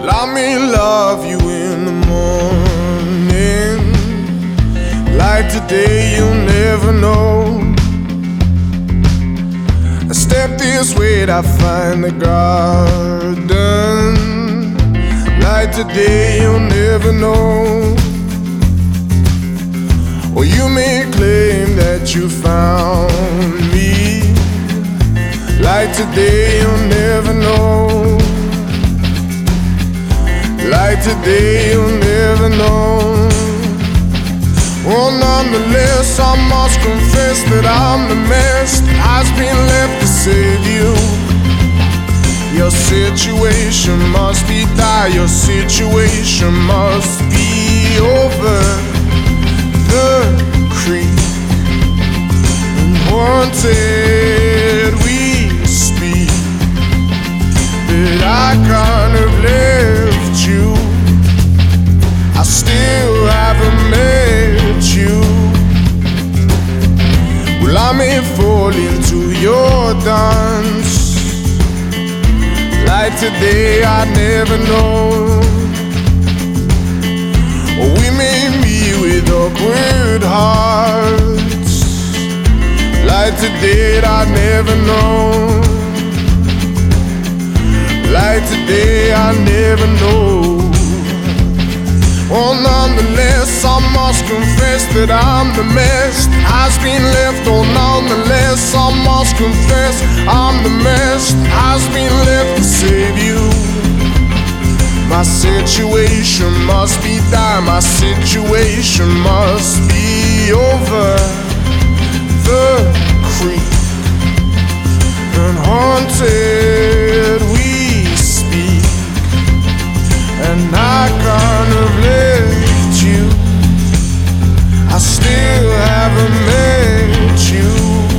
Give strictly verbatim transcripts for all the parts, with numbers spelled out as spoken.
Let me love you in the morning. Like today, you'll never know. I step this way, I find the garden. Like today, you'll never know. Or you may claim that you found me. Like today, you'll never know. Like today, you'll never know. Well, nonetheless, I must confess that I'm the mess that has been left to save you. Your situation must be dire, your situation must be over the creek and haunted we speak, that I kind of left you. I still haven't met you. Well, I may fall into your dance. Like today, I never know. Or we may meet with awkward hearts. Like today, I never know. Like today, I never know. Oh, nonetheless, I must confess that I'm the mess that has been left. Oh, nonetheless, I must confess I'm the mess that has been left to save you. My situation must be dire, my situation must be over the creek and haunted we speak, and I kind of left you. I still haven't met you.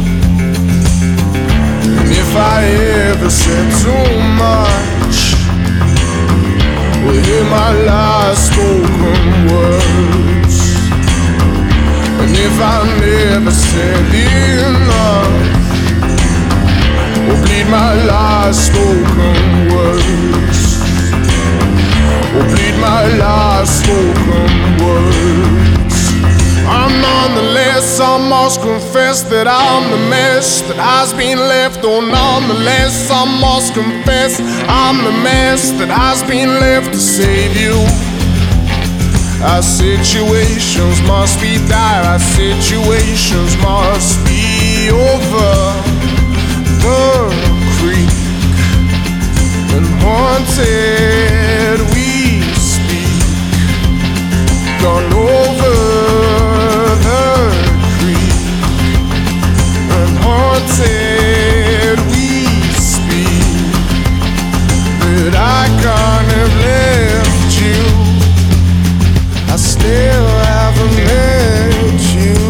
And if I ever said too much, well, hear my last spoken words. And if I never said enough, well, bleed my last spoken words. Will bleed my last spoken words. I'm nonetheless, I must confess that I'm the mess that has been left. Oh, nonetheless, I must confess I'm the mess that has been left to save you. Our situations must be dire, our situations must be over the creek and haunted we speak, gone over the creek and haunted we speak, that I can't have left you. I still haven't met you.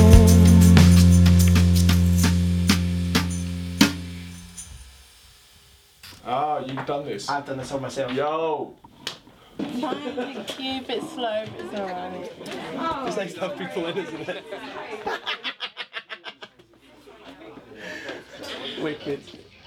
Ah, you've done this. I've done this on myself. Yo! Thank you, a bit slow, but it's alright. It's nice to have people in, isn't it? Wicked.